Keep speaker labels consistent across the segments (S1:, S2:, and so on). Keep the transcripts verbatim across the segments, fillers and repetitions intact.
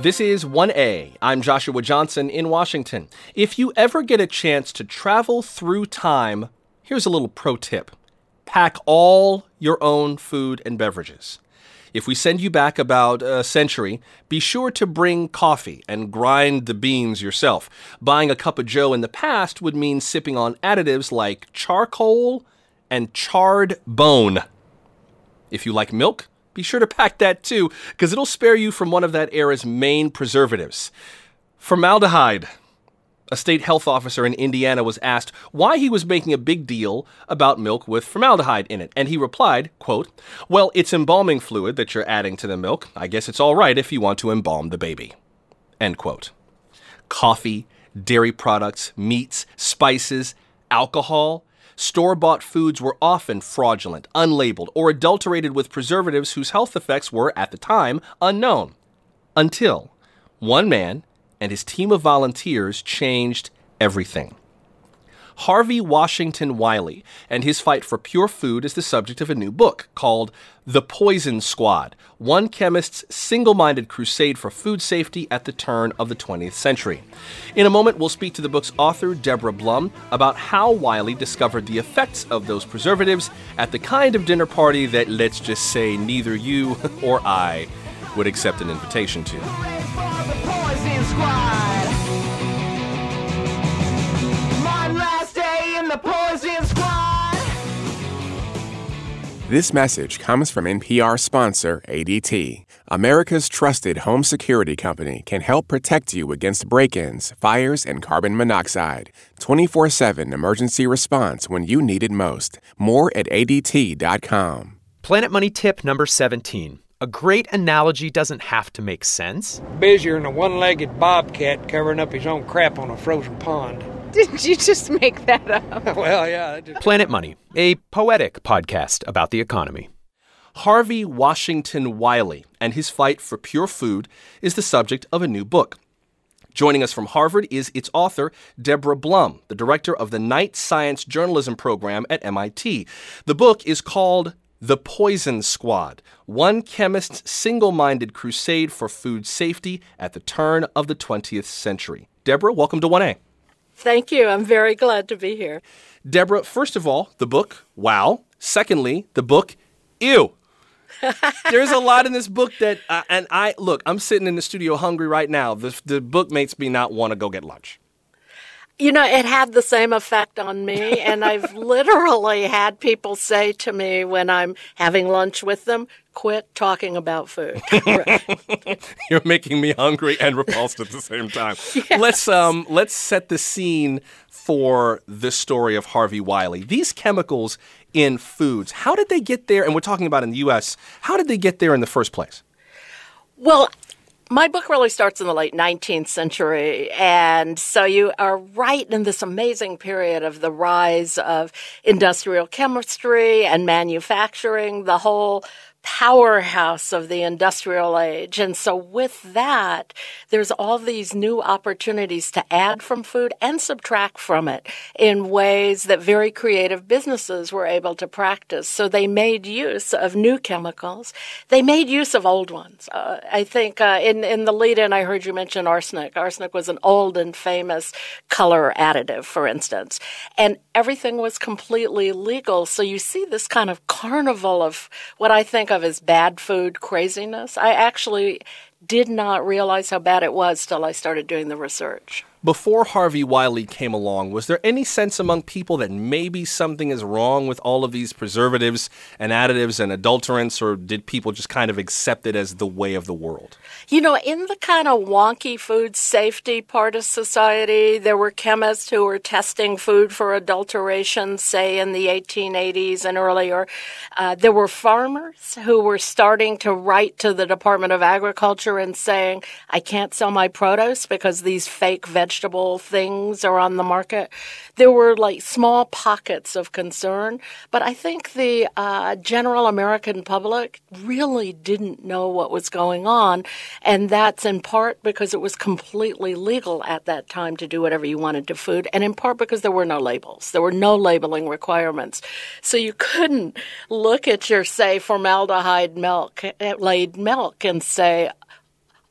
S1: This is one A. I'm Joshua Johnson in Washington. If you ever get a chance to travel through time, here's a little pro tip. Pack all your own food and beverages. If we send you back about a century, be sure to bring coffee and grind the beans yourself. Buying a cup of joe in the past would mean sipping on additives like charcoal and charred bone. If you like milk, be sure to pack that too, because it'll spare you from one of that era's main preservatives, formaldehyde. A state health officer in Indiana was asked why he was making a big deal about milk with formaldehyde in it, and he replied, quote, "Well, it's embalming fluid that you're adding to the milk. I guess it's all right if you want to embalm the baby." End quote. Coffee, dairy products, meats, spices, alcohol. Store-bought foods were often fraudulent, unlabeled, or adulterated with preservatives whose health effects were, at the time, unknown. Until one man and his team of volunteers changed everything. Harvey Washington Wiley and his fight for pure food is the subject of a new book called The Poison Squad, one chemist's single-minded crusade for food safety at the turn of the twentieth century. In a moment, we'll speak to the book's author, Deborah Blum, about how Wiley discovered the effects of those preservatives at the kind of dinner party that, let's just say, neither you or I would accept an invitation to.
S2: This message comes from N P R sponsor A D T. America's trusted home security company can help protect you against break-ins, fires, and carbon monoxide. twenty-four seven emergency response when you need it most. More at A D T dot com.
S3: Planet Money tip number seventeen. A great analogy doesn't have to make sense.
S4: Busier than a one-legged bobcat covering up his own crap on a frozen pond.
S5: Did you just make that up?
S4: Well, yeah. Just...
S3: Planet Money, a poetic podcast about the economy.
S1: Harvey Washington Wiley and his fight for pure food is the subject of a new book. Joining us from Harvard is its author, Deborah Blum, the director of the Knight Science Journalism program at M I T. The book is called The Poison Squad, one chemist's single-minded crusade for food safety at the turn of the twentieth century. Deborah, welcome to one A.
S6: Thank you. I'm very glad to be here.
S1: Deborah, first of all, the book, wow. Secondly, the book, ew. There's a lot in this book that, uh, and I, look, I'm sitting in the studio hungry right now. The, the book makes me not want to go get lunch.
S6: You know, it had the same effect on me, and I've literally had people say to me when I'm having lunch with them, quit talking about food.
S1: You're making me hungry and repulsed at the same time.
S6: Yes.
S1: Let's um let's set the scene for the story of Harvey Wiley. These chemicals in foods, how did they get there? And we're talking about in the U S. How did they get there in the first place?
S6: Well, my book really starts in the late nineteenth century, and so you are right in this amazing period of the rise of industrial chemistry and manufacturing, the whole powerhouse of the industrial age. And so with that, there's all these new opportunities to add from food and subtract from it in ways that very creative businesses were able to practice. So they made use of new chemicals. They made use of old ones. Uh, I think uh, in, in the lead-in, I heard you mention arsenic. Arsenic was an old and famous color additive, for instance. And everything was completely legal. So you see this kind of carnival of what I think of as bad food craziness. I actually did not realize how bad it was till I started doing the research.
S1: Before Harvey Wiley came along, was there any sense among people that maybe something is wrong with all of these preservatives and additives and adulterants, or did people just kind of accept it as the way of the world?
S6: You know, in the kind of wonky food safety part of society, there were chemists who were testing food for adulteration, say in the eighteen eighties and earlier. Uh, there were farmers who were starting to write to the Department of Agriculture and saying, I can't sell my produce because these fake vegetables vegetable things are on the market. There were like small pockets of concern, but I think the uh, general American public really didn't know what was going on, and that's in part because it was completely legal at that time to do whatever you wanted to food, and in part because there were no labels. There were no labeling requirements. So you couldn't look at your, say, formaldehyde milk, laid milk and say,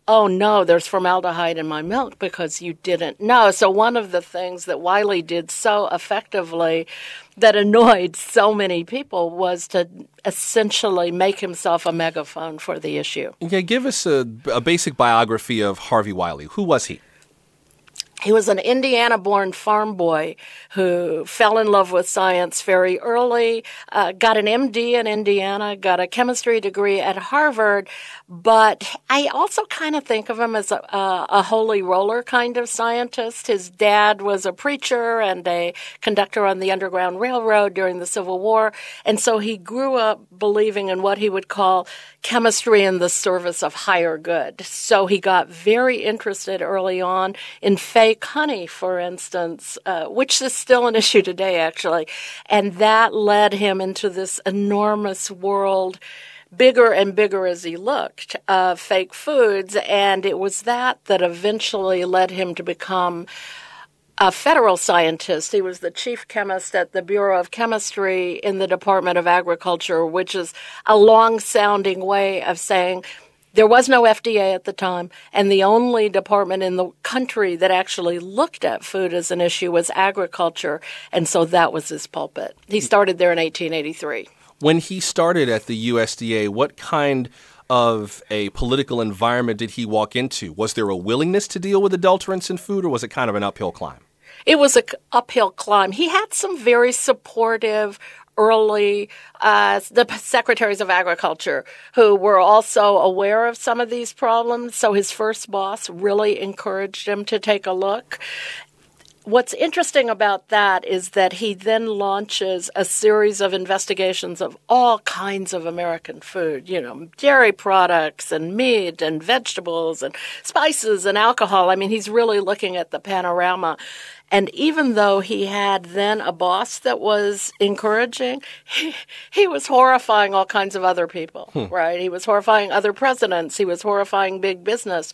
S6: oh no, there's formaldehyde in my milk because you didn't know. So one of the things that Wiley did so effectively that annoyed so many people was to essentially make himself a megaphone for the issue.
S1: Yeah, give us a, a basic biography of Harvey Wiley. Who was he?
S6: He was an Indiana-born farm boy who fell in love with science very early, uh, got an M D in Indiana, got a chemistry degree at Harvard, but I also kind of think of him as a, a, a holy roller kind of scientist. His dad was a preacher and a conductor on the Underground Railroad during the Civil War, and so he grew up believing in what he would call chemistry in the service of higher good. So he got very interested early on in fake honey, for instance, uh, which is still an issue today, actually. And that led him into this enormous world, bigger and bigger as he looked, of fake foods. And it was that that eventually led him to become a federal scientist. He was the chief chemist at the Bureau of Chemistry in the Department of Agriculture, which is a long-sounding way of saying there was no F D A at the time, and the only department in the country that actually looked at food as an issue was agriculture, and so that was his pulpit. He started there in eighteen eighty-three.
S1: When he started at the U S D A, what kind of a political environment did he walk into? Was there a willingness to deal with adulterants in food, or was it kind of an uphill climb?
S6: It was an uphill climb. He had some very supportive early uh, the secretaries of agriculture who were also aware of some of these problems. So his first boss really encouraged him to take a look. What's interesting about that is that he then launches a series of investigations of all kinds of American food, you know, dairy products and meat and vegetables and spices and alcohol. I mean, he's really looking at the panorama. And even though he had then a boss that was encouraging, he, he was horrifying all kinds of other people, hmm. right? He was horrifying other presidents. He was horrifying big business.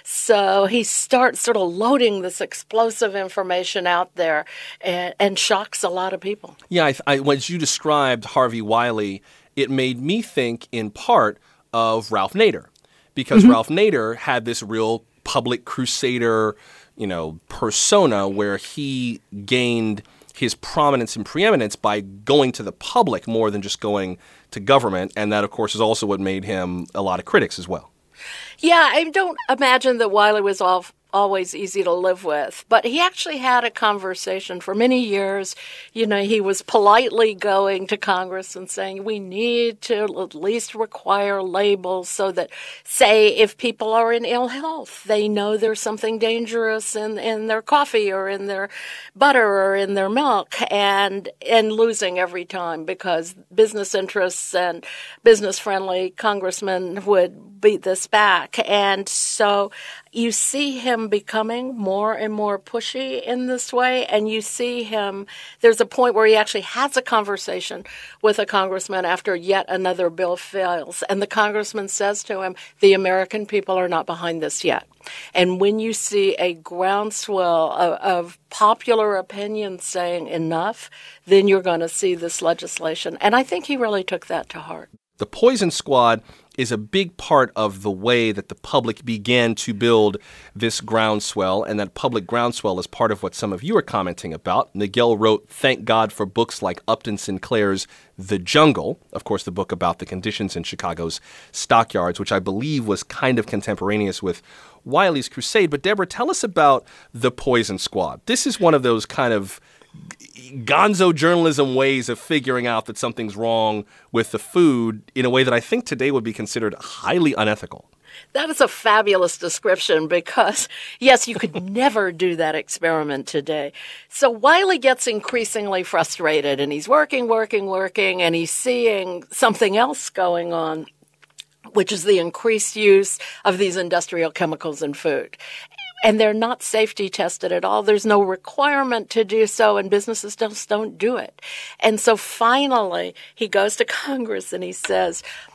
S6: So he starts sort of loading this explosive information out there and, and shocks a lot of people.
S1: Yeah, I, I, when you described Harvey Wiley, it made me think in part of Ralph Nader, because mm-hmm. Ralph Nader had this real public crusader, you know, persona where he gained his prominence and preeminence by going to the public more than just going to government. And that, of course, is also what made him a lot of critics as well.
S6: Yeah, I don't imagine that Wiley was all always easy to live with. But he actually had a conversation for many years. You know, he was politely going to Congress and saying, we need to at least require labels so that, say, if people are in ill health, they know there's something dangerous in, in their coffee or in their butter or in their milk, and, and losing every time because business interests and business-friendly congressmen would beat this back. And so you see him becoming more and more pushy in this way, and you see him, there's a point where he actually has a conversation with a congressman after yet another bill fails, and the congressman says to him, the American people are not behind this yet. And when you see a groundswell of, of popular opinion saying enough, then you're going to see this legislation. And I think he really took that to heart.
S1: The Poison Squad is a big part of the way that the public began to build this groundswell, and that public groundswell is part of what some of you are commenting about. Miguel wrote, thank God for books like Upton Sinclair's The Jungle, of course, the book about the conditions in Chicago's stockyards, which I believe was kind of contemporaneous with Wiley's crusade. But Deborah, tell us about The Poison Squad. This is one of those kind of gonzo journalism ways of figuring out that something's wrong with the food in a way that I think today would be considered highly unethical.
S6: That is a fabulous description because, yes, you could never do that experiment today. So Wiley gets increasingly frustrated, and he's working, working, working, and he's seeing something else going on, which is the increased use of these industrial chemicals in food. And they're not safety tested at all. There's no requirement to do so, and businesses just don't do it. And so finally, he goes to Congress and he says,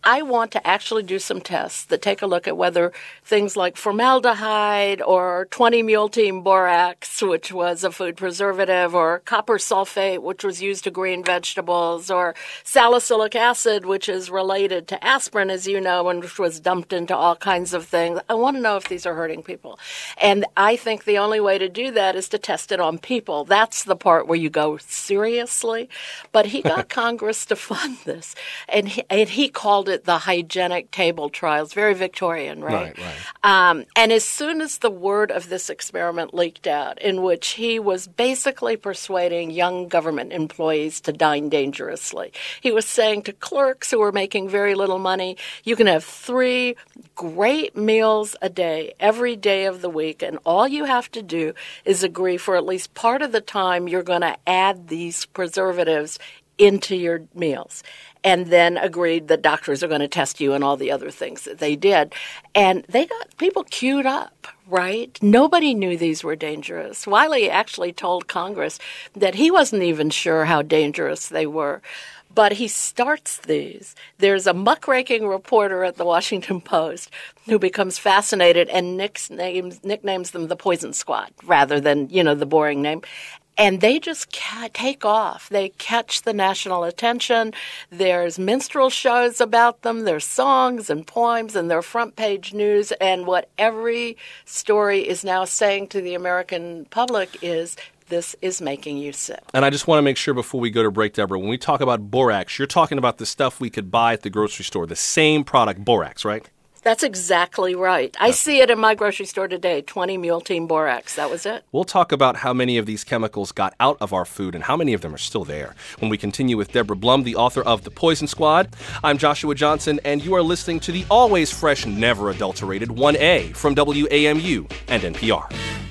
S6: I want to actually do some tests that take a look at whether things like formaldehyde or twenty mule team borax, which was a food preservative, or copper sulfate, which was used to green vegetables, or salicylic acid, which is related to aspirin, as you know, and which was dumped into all kinds of things. I want to know if these are hurting people. And I think the only way to do that is to test it on people. That's the part where you go, seriously? But he got Congress to fund this, and he, and he called it the hygienic table trials. Very Victorian, right?
S1: Right, right.
S6: Um, and as soon as the word of this experiment leaked out, in which he was basically persuading young government employees to dine dangerously, he was saying to clerks who were making very little money, you can have three great meals a day, every day of the week, and all you have to do is agree for at least part of the time you're going to add these preservatives into your meals, and then agreed that doctors are going to test you and all the other things that they did. And they got people queued up, right? Nobody knew these were dangerous. Wiley actually told Congress that he wasn't even sure how dangerous they were. But he starts these. There's a muckraking reporter at the Washington Post who becomes fascinated and nicknames, nicknames them the Poison Squad rather than, you know, the boring name. And they just ca- take off. They catch the national attention. There's minstrel shows about them. There's songs and poems, and they're front page news. And what every story is now saying to the American public is, this is making you sick.
S1: And I just want to make sure before we go to break, Deborah, when we talk about borax, you're talking about the stuff we could buy at the grocery store, the same product, borax, right?
S6: That's exactly right. I see it in my grocery store today, twenty mule team borax. That was it.
S1: We'll talk about how many of these chemicals got out of our food and how many of them are still there when we continue with Deborah Blum, the author of The Poison Squad. I'm Joshua Johnson, and you are listening to the always fresh, never adulterated one A from W A M U and N P R.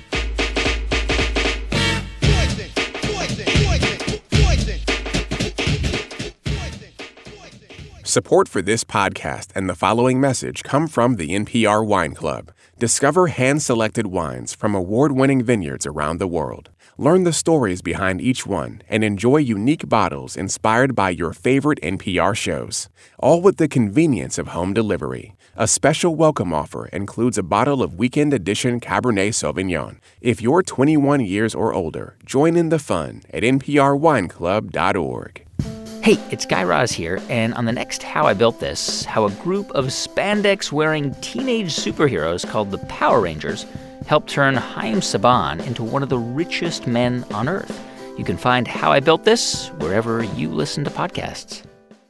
S2: Support for this podcast and the following message come from the N P R Wine Club. Discover hand-selected wines from award-winning vineyards around the world. Learn the stories behind each one and enjoy unique bottles inspired by your favorite N P R shows, all with the convenience of home delivery. A special welcome offer includes a bottle of Weekend Edition Cabernet Sauvignon. If you're twenty-one years or older, join in the fun at N P R wine club dot org.
S7: Hey, it's Guy Raz here, and on the next How I Built This, how a group of spandex-wearing teenage superheroes called the Power Rangers helped turn Haim Saban into one of the richest men on Earth. You can find How I Built This wherever you listen to podcasts.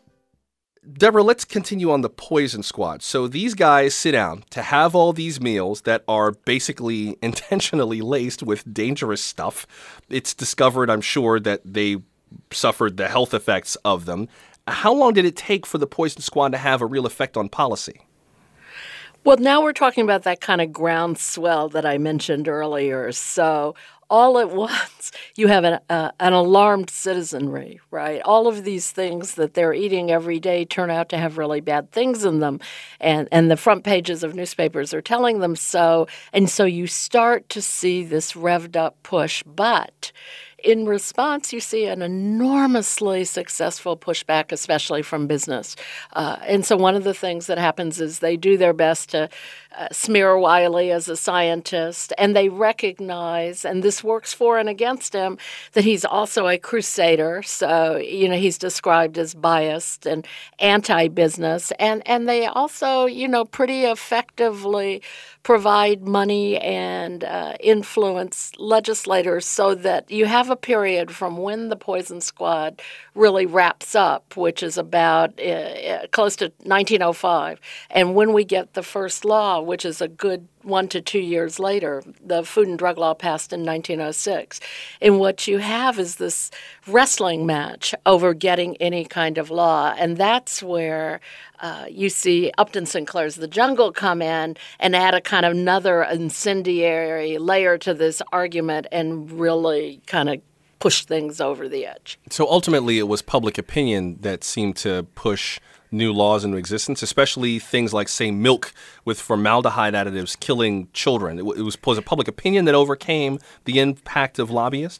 S1: Deborah, let's continue on the Poison Squad. So these guys sit down to have all these meals that are basically intentionally laced with dangerous stuff. It's discovered, I'm sure, that they suffered the health effects of them. How long did it take for the Poison Squad to have a real effect on policy?
S6: Well, now we're talking about that kind of groundswell that I mentioned earlier. So all at once, you have an, uh, an alarmed citizenry, right? All of these things that they're eating every day turn out to have really bad things in them. And, and the front pages of newspapers are telling them so. And so you start to see this revved up push. But in response, you see an enormously successful pushback, especially from business. Uh, and so one of the things that happens is they do their best to uh, smear Wiley as a scientist, and they recognize, and this works for and against him, that he's also a crusader. So, you know, he's described as biased and anti-business. And, and they also, you know, pretty effectively provide money and uh, influence legislators so that you have a period from when the Poison Squad really wraps up, which is about uh, close to nineteen oh five, and when we get the first law, which is a good one to two years later. The Food and Drug Law passed in nineteen oh six. And what you have is this wrestling match over getting any kind of law. And that's where uh, you see Upton Sinclair's The Jungle come in and add a kind of another incendiary layer to this argument and really kind of push things over the edge.
S1: So ultimately, it was public opinion that seemed to push new laws into existence, especially things like, say, milk with formaldehyde additives killing children. It, w- it was, was it public opinion that overcame the impact of lobbyists?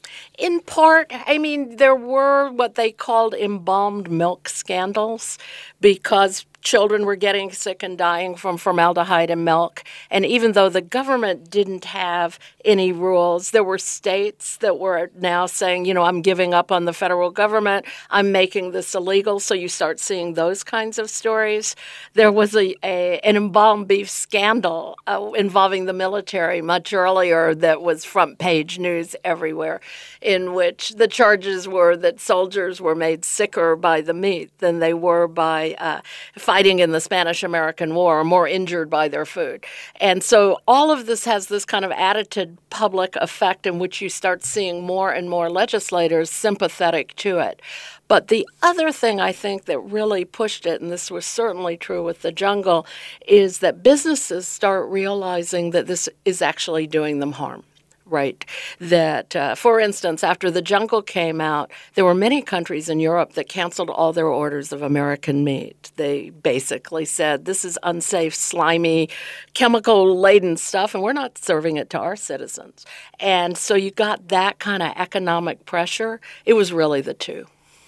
S6: In part, I mean, there were what they called embalmed milk scandals because children were getting sick and dying from formaldehyde in milk. And even though the government didn't have any rules, there were states that were now saying, you know, I'm giving up on the federal government. I'm making this illegal. So you start seeing those kinds of stories. There was a, a an embalmed beef scandal uh, involving the military much earlier that was front page news everywhere, in which the charges were that soldiers were made sicker by the meat than they were by uh, fighting in the Spanish-American War, or more injured by their food. And so all of this has this kind of added public effect in which you start seeing more and more legislators sympathetic to it. But the other thing I think that really pushed it, and this was certainly true with the jungle, is that businesses start realizing that this is actually doing them harm. Right. That, uh, for instance, after the jungle came out, there were many countries in Europe that canceled all their orders of American meat. They basically said, this is unsafe, slimy, chemical-laden stuff, and we're not serving it to our citizens. And so you got that kind of economic pressure. It was really the two.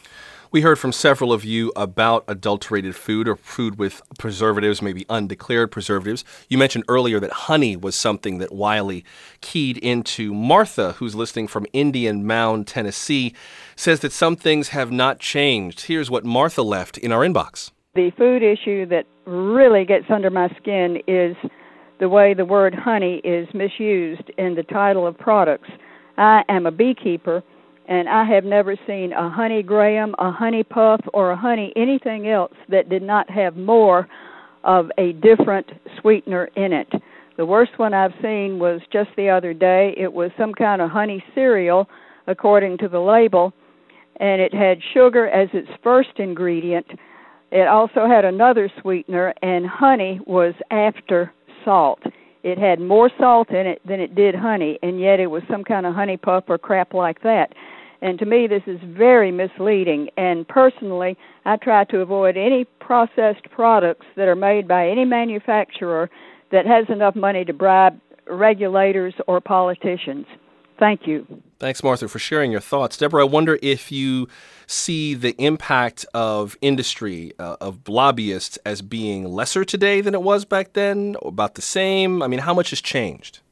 S1: We heard from several of you about adulterated food or food with preservatives, maybe undeclared preservatives. You mentioned earlier that honey was something that Wiley keyed into. Martha, who's listening from Indian Mound, Tennessee, says that some things have not changed. Here's what Martha left in our inbox.
S8: The food issue that really gets under my skin is the way the word honey is misused in the title of products. I am a beekeeper, and I have never seen a honey graham, a honey puff, or a honey anything else that did not have more of a different sweetener in it. The worst one I've seen was just the other day. It was some kind of honey cereal, according to the label, and it had sugar as its first ingredient. It also had another sweetener, and honey was after salt. It had more salt in it than it did honey, and yet it was some kind of honey puff or crap like that. And to me, this is very misleading. And personally, I try to avoid any processed products that are made by any manufacturer that has enough money to bribe regulators or politicians. Thank you.
S1: Thanks, Martha, for sharing your thoughts. Deborah, I wonder if you see the impact of industry, uh, of lobbyists, as being lesser today than it was back then, or about the same? I mean, how much has changed?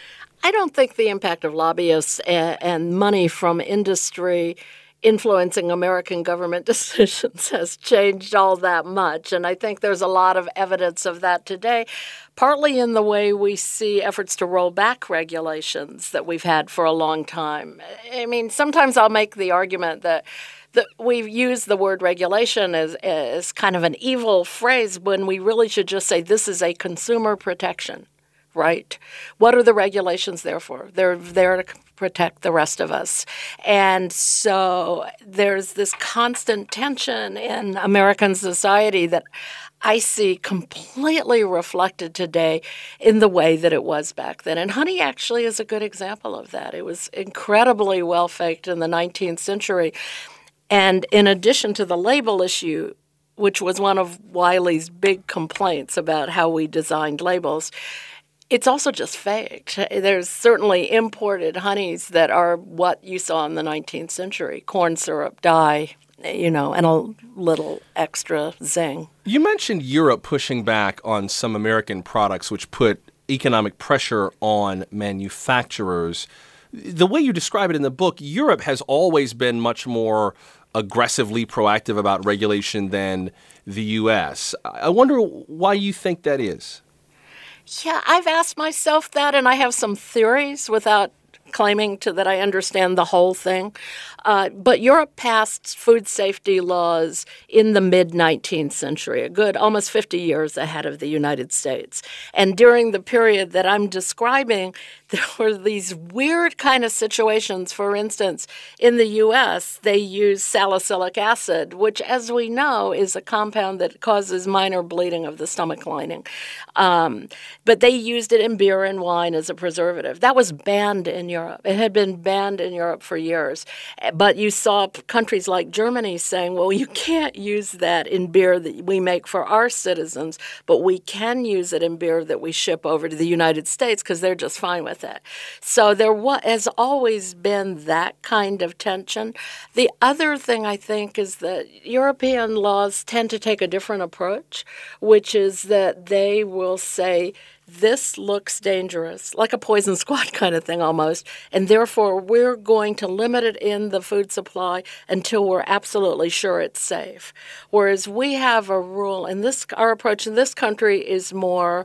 S6: I don't think the impact of lobbyists and, and money from industry influencing American government decisions has changed all that much. And I think there's a lot of evidence of that today, partly in the way we see efforts to roll back regulations that we've had for a long time. I mean, sometimes I'll make the argument that that we've used the word regulation as, as kind of an evil phrase when we really should just say this is a consumer protection. Right? What are the regulations there for? They're there to protect the rest of us. And so there's this constant tension in American society that I see completely reflected today in the way that it was back then. And honey actually is a good example of that. It was incredibly well-faked in the nineteenth century. And in addition to the label issue, which was one of Wiley's big complaints about how we designed labels, it's also just faked. There's certainly imported honeys that are what you saw in the nineteenth century, corn syrup, dye, you know, and a little extra zing.
S1: You mentioned Europe pushing back on some American products, which put economic pressure on manufacturers. The way you describe it in the book, Europe has always been much more aggressively proactive about regulation than the U S. I wonder why you think that is.
S6: Yeah, I've asked myself that, and I have some theories without claiming to that I understand the whole thing. Uh, but Europe passed food safety laws in the mid-nineteenth century, a good almost fifty years ahead of the United States. And during the period that I'm describing, there were these weird kind of situations. For instance, in the U S, they use salicylic acid, which, as we know, is a compound that causes minor bleeding of the stomach lining. Um, but they used it in beer and wine as a preservative. That was banned in Europe. It had been banned in Europe for years. But you saw countries like Germany saying, well, you can't use that in beer that we make for our citizens, but we can use it in beer that we ship over to the United States because they're just fine with. with it. So there wa- has always been that kind of tension. The other thing I think is that European laws tend to take a different approach, which is that they will say, this looks dangerous, like a poison squad kind of thing almost, and therefore we're going to limit it in the food supply until we're absolutely sure it's safe. Whereas we have a rule, and this our approach in this country is more,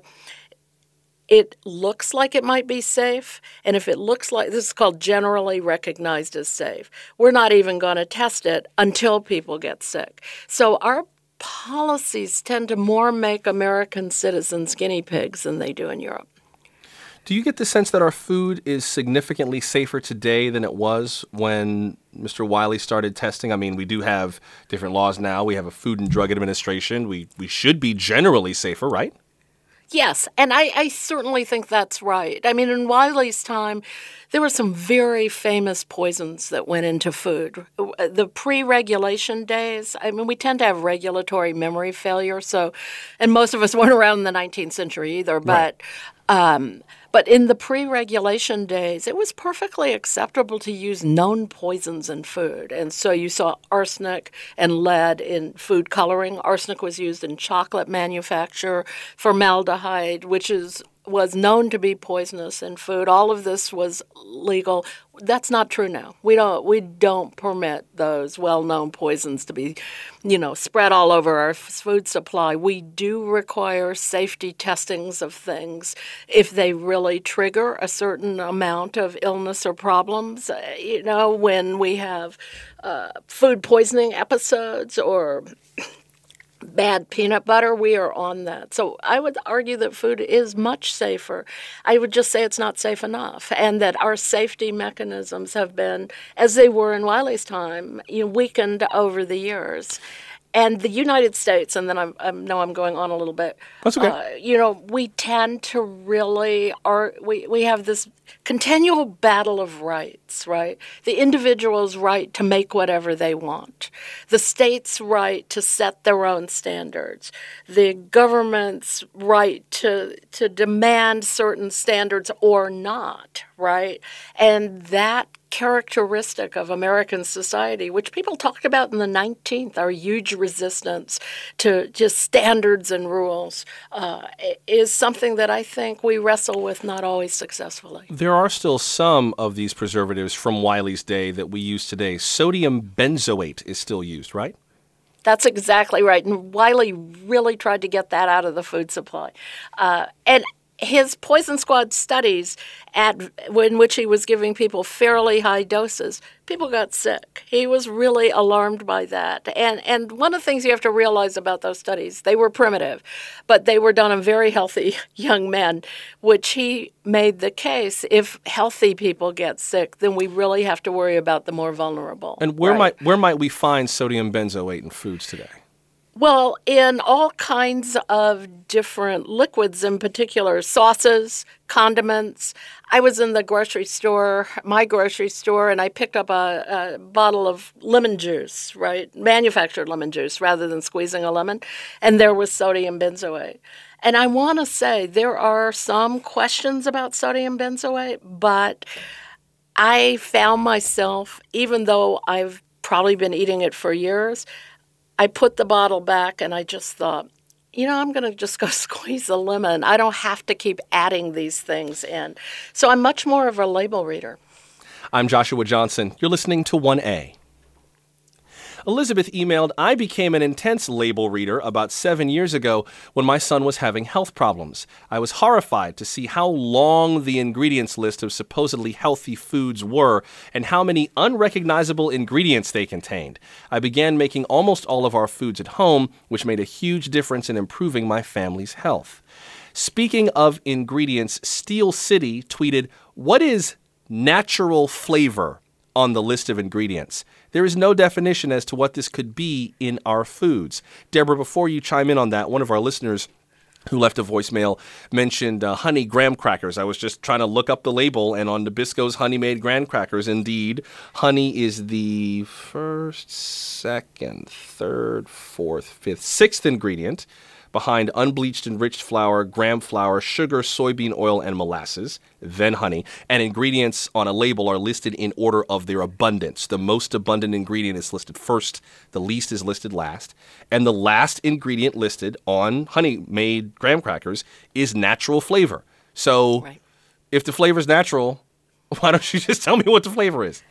S6: it looks like it might be safe, and if it looks like, this is called generally recognized as safe, we're not even going to test it until people get sick. So our policies tend to more make American citizens guinea pigs than they do in Europe.
S1: Do you get the sense that our food is significantly safer today than it was when Mister Wiley started testing? I mean, we do have different laws now. We have a Food and Drug Administration. We we should be generally safer, right?
S6: Yes, and I, I certainly think that's right. I mean, in Wiley's time, there were some very famous poisons that went into food. The pre-regulation days, I mean, we tend to have regulatory memory failure, so, and most of us weren't around in the nineteenth century either, but right. um, but in the pre-regulation days, it was perfectly acceptable to use known poisons in food. And so you saw arsenic and lead in food coloring. Arsenic was used in chocolate manufacture, formaldehyde, which is was known to be poisonous in food. All of this was legal. That's not true now. We don't we don't permit those well-known poisons to be, you know, spread all over our food supply. We do require safety testings of things if they really trigger a certain amount of illness or problems. Uh, you know, when we have uh, food poisoning episodes or bad peanut butter, we are on that. So I would argue that food is much safer. I would just say it's not safe enough, and that our safety mechanisms have been, as they were in Wiley's time, you know, weakened over the years. And the United States, and then I, I know I'm going on a little bit.
S1: That's okay.
S6: Uh, you know, we tend to really are we we have this continual battle of rights, right? The individual's right to make whatever they want, the state's right to set their own standards, the government's right to to demand certain standards or not, right? And that characteristic of American society, which people talked about in the nineteenth, our huge resistance to just standards and rules, uh, is something that I think we wrestle with not always successfully.
S1: There are still some of these preservatives from Wiley's day that we use today. Sodium benzoate is still used, right?
S6: That's exactly right. And Wiley really tried to get that out of the food supply. Uh, and his poison squad studies, at in which he was giving people fairly high doses, people got sick. He was really alarmed by that. And and one of the things you have to realize about those studies, they were primitive, but they were done on very healthy young men, which he made the case, if healthy people get sick, then we really have to worry about the more vulnerable.
S1: And where
S6: right?
S1: might where might we find sodium benzoate in foods today?
S6: Well, in all kinds of different liquids, in particular sauces, condiments. I was in the grocery store, my grocery store, and I picked up a, a bottle of lemon juice, right, manufactured lemon juice, rather than squeezing a lemon, and there was sodium benzoate. And I want to say there are some questions about sodium benzoate, but I found myself, even though I've probably been eating it for years, I put the bottle back and I just thought, you know, I'm going to just go squeeze a lemon. I don't have to keep adding these things in. So I'm much more of a label reader.
S1: I'm Joshua Johnson. You're listening to one A. Elizabeth emailed, I became an intense label reader about seven years ago when my son was having health problems. I was horrified to see how long the ingredients list of supposedly healthy foods were and how many unrecognizable ingredients they contained. I began making almost all of our foods at home, which made a huge difference in improving my family's health. Speaking of ingredients, Steel City tweeted, what is natural flavor on the list of ingredients? There is no definition as to what this could be in our foods. Deborah, before you chime in on that, one of our listeners who left a voicemail mentioned uh, honey graham crackers. I was just trying to look up the label, and on Nabisco's honey-made graham crackers, indeed, honey is the first, second, third, fourth, fifth, sixth ingredient. behind unbleached enriched flour, graham flour, sugar, soybean oil, and molasses, then honey. And ingredients on a label are listed in order of their abundance. The most abundant ingredient is listed first, the least is listed last. And the last ingredient listed on honey-made graham crackers is natural flavor. So right. if the flavor is natural, why don't you just tell me what the flavor is?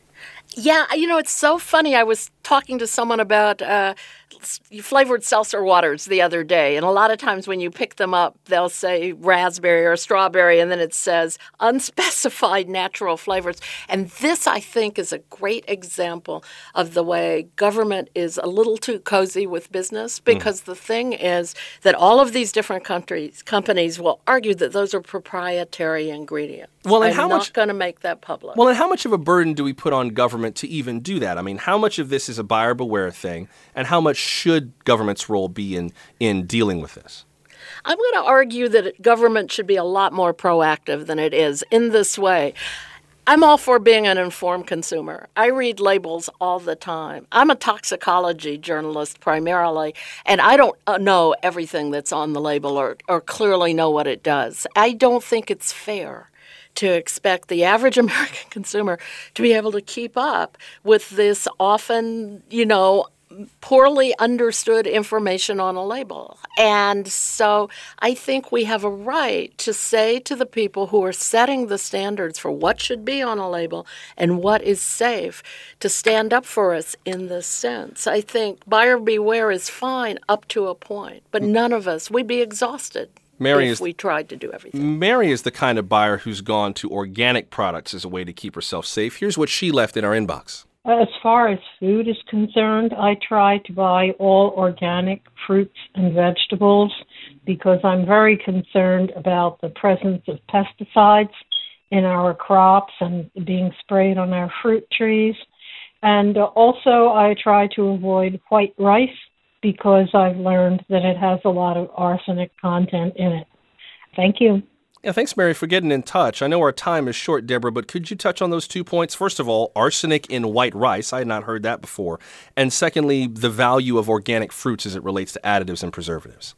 S6: Yeah, you know, it's so funny. I was talking to someone about uh, flavored seltzer waters the other day, and a lot of times when you pick them up, they'll say raspberry or strawberry, and then it says unspecified natural flavors. And this, I think, is a great example of the way government is a little too cozy with business, because mm. the thing is that all of these different countries, companies will argue that those are proprietary ingredients.
S1: Well, and
S6: I'm
S1: how
S6: not
S1: much,
S6: going to make that public.
S1: Well, and how much of a burden do we put on government to even do that? I mean, how much of this is a buyer beware thing, and how much should government's role be in, in dealing with this?
S6: I'm going to argue that government should be a lot more proactive than it is in this way. I'm all for being an informed consumer. I read labels all the time. I'm a toxicology journalist primarily, and I don't know everything that's on the label or, or clearly know what it does. I don't think it's fair to expect the average American consumer to be able to keep up with this often, you know, poorly understood information on a label. And so I think we have a right to say to the people who are setting the standards for what should be on a label and what is safe to stand up for us in this sense. I think buyer beware is fine up to a point, but none of us, we'd be exhausted. Mary if is, we tried to do everything.
S1: Mary is the kind of buyer who's gone to organic products as a way to keep herself safe. Here's what she left in our inbox.
S9: As far as food is concerned, I try to buy all organic fruits and vegetables because I'm very concerned about the presence of pesticides in our crops and being sprayed on our fruit trees. And also I try to avoid white rice, because I've learned that it has a lot of arsenic content in it. Thank you.
S1: Yeah, thanks, Mary, for getting in touch. I know our time is short, Deborah, but could you touch on those two points? First of all, arsenic in white rice. I had not heard that before. And secondly, the value of organic fruits as it relates to additives and preservatives.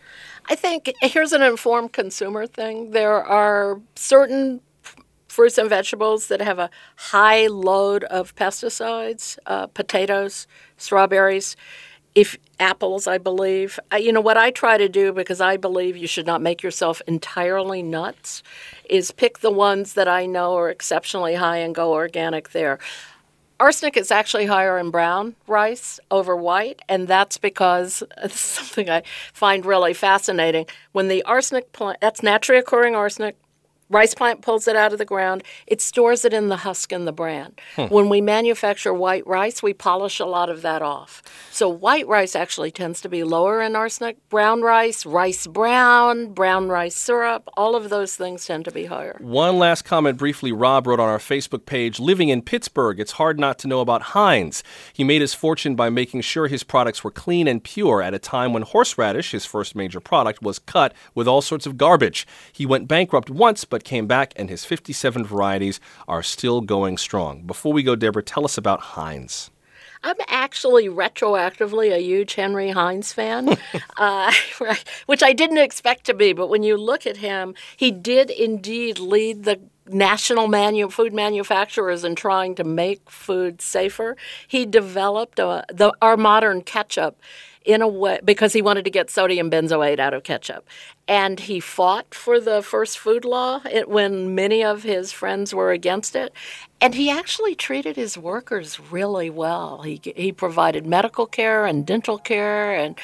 S6: I think here's an informed consumer thing. There are certain fruits and vegetables that have a high load of pesticides, uh, potatoes, strawberries. If apples, I believe. You know, what I try to do, because I believe you should not make yourself entirely nuts, is pick the ones that I know are exceptionally high and go organic there. Arsenic is actually higher in brown rice over white, and that's because it's something I find really fascinating. When the arsenic plant, that's naturally occurring arsenic, rice plant pulls it out of the ground. It stores it in the husk and the bran. Hmm. When we manufacture white rice, we polish a lot of that off. So white rice actually tends to be lower in arsenic. Brown rice, rice brown, brown rice syrup, all of those things tend to be higher.
S1: One last comment briefly. Rob wrote on our Facebook page, living in Pittsburgh, it's hard not to know about Heinz. He made his fortune by making sure his products were clean and pure at a time when horseradish, his first major product, was cut with all sorts of garbage. He went bankrupt once, but came back, and his fifty-seven varieties are still going strong. Before we go, Deborah, tell us about Heinz.
S6: I'm actually retroactively a huge Henry Heinz fan, uh, which I didn't expect to be. But when you look at him, he did indeed lead the national manu- food manufacturers in trying to make food safer. He developed a, the, our modern ketchup in a way because he wanted to get sodium benzoate out of ketchup. And he fought for the first food law it, when many of his friends were against it. And he actually treated his workers really well. He he provided medical care and dental care. And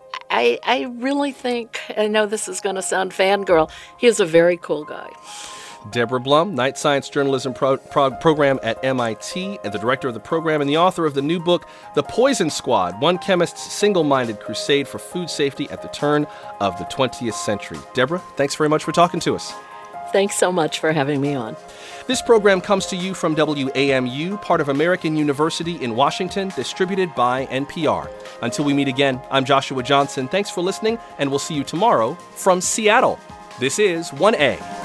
S6: I, I really think, I know this is going to sound fangirl, he is a very cool guy.
S1: Deborah Blum, Night Science Journalism pro- pro- Program at M I T, and the director of the program and the author of the new book, The Poison Squad, One Chemist's Single-Minded Crusade for Food Safety at the Turn of the twentieth Century. Deborah, thanks very much for talking to us.
S6: Thanks so much for having me on.
S1: This program comes to you from W A M U, part of American University in Washington, distributed by N P R. Until we meet again, I'm Joshua Johnson. Thanks for listening, and we'll see you tomorrow from Seattle. This is one A.